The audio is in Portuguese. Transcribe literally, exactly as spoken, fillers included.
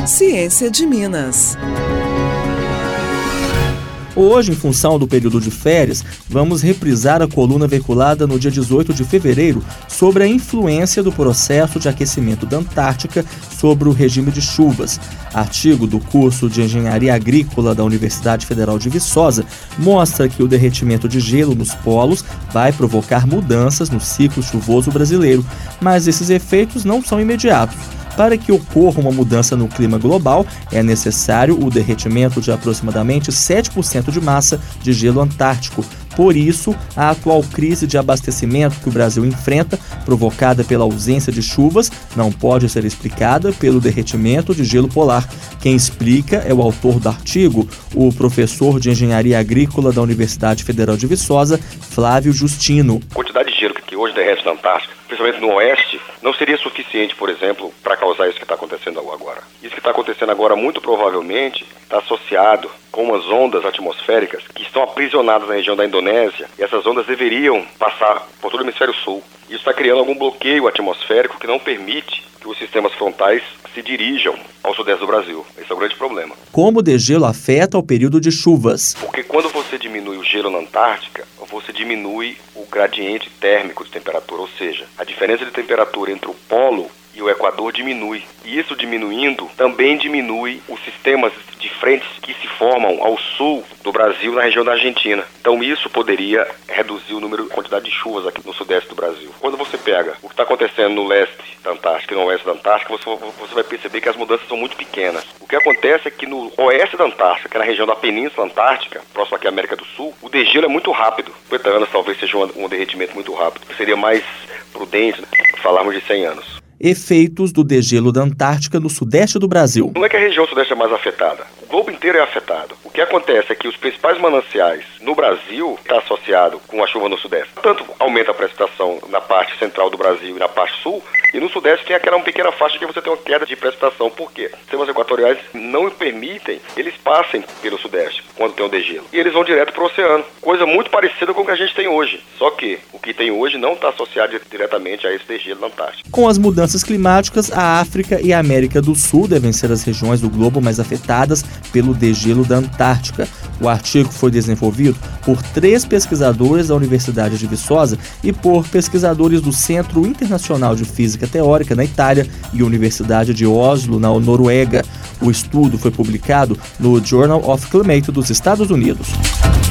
Ciência de Minas. Hoje, em função do período de férias, vamos reprisar a coluna veiculada no dia dezoito de fevereiro sobre a influência do processo de aquecimento da Antártica sobre o regime de chuvas. Artigo do curso de Engenharia Agrícola da Universidade Federal de Viçosa mostra que o derretimento de gelo nos polos vai provocar mudanças no ciclo chuvoso brasileiro, mas esses efeitos não são imediatos. Para que ocorra uma mudança no clima global, é necessário o derretimento de aproximadamente sete por cento de massa de gelo antártico. Por isso, a atual crise de abastecimento que o Brasil enfrenta, provocada pela ausência de chuvas, não pode ser explicada pelo derretimento de gelo polar. Quem explica é o autor do artigo, o professor de Engenharia Agrícola da Universidade Federal de Viçosa, Flávio Justino. A quantidade de gelo que hoje derrete na Antártica, principalmente no oeste, não seria suficiente, por exemplo, para causar isso que está acontecendo agora. Isso que está acontecendo agora, muito provavelmente, está associado com umas ondas atmosféricas que estão aprisionadas na região da Indonésia, e essas ondas deveriam passar por todo o hemisfério sul. Isso está criando algum bloqueio atmosférico que não permite que os sistemas frontais se dirijam ao sudeste do Brasil. Esse é o grande problema. Como o degelo afeta o período de chuvas? Porque quando você diminui o gelo na Antártica, você diminui o gradiente térmico de temperatura, ou seja, a diferença de temperatura entre o polo e o Equador diminui. E isso diminuindo, também diminui os sistemas de frentes que se formam ao sul do Brasil, na região da Argentina. Então isso poderia reduzir o número, a quantidade de chuvas aqui no sudeste do Brasil. Quando você pega o que está acontecendo no leste da Antártica e no oeste da Antártica, você, você vai perceber que as mudanças são muito pequenas. O que acontece é que no oeste da Antártica, que é na região da Península Antártica, próximo aqui à América do Sul, o degelo é muito rápido. cinquenta anos talvez seja um, um derretimento muito rápido. Seria mais prudente, né, falarmos de cem anos. Efeitos do degelo da Antártica no sudeste do Brasil. Não é que a região sudeste é mais afetada. O globo inteiro é afetado. O que acontece é que os principais mananciais no Brasil estão associados com a chuva no sudeste. Tanto aumenta a precipitação na parte central do Brasil e na parte sul, e no sudeste tem aquela pequena faixa que você tem uma queda de precipitação. Por quê? Os sistemas equatoriais não permitem que eles passem pelo sudeste quando tem o degelo. E eles vão direto para o oceano. Coisa muito parecida com o que a gente tem hoje. Só que o que tem hoje não está associado diretamente a esse degelo na Antártica. Com as mudanças climáticas, a África e a América do Sul devem ser as regiões do globo mais afetadas pelo degelo da Antártica. O artigo foi desenvolvido por três pesquisadores da Universidade de Viçosa e por pesquisadores do Centro Internacional de Física Teórica na Itália e Universidade de Oslo, na Noruega. O estudo foi publicado no Journal of Climate dos Estados Unidos.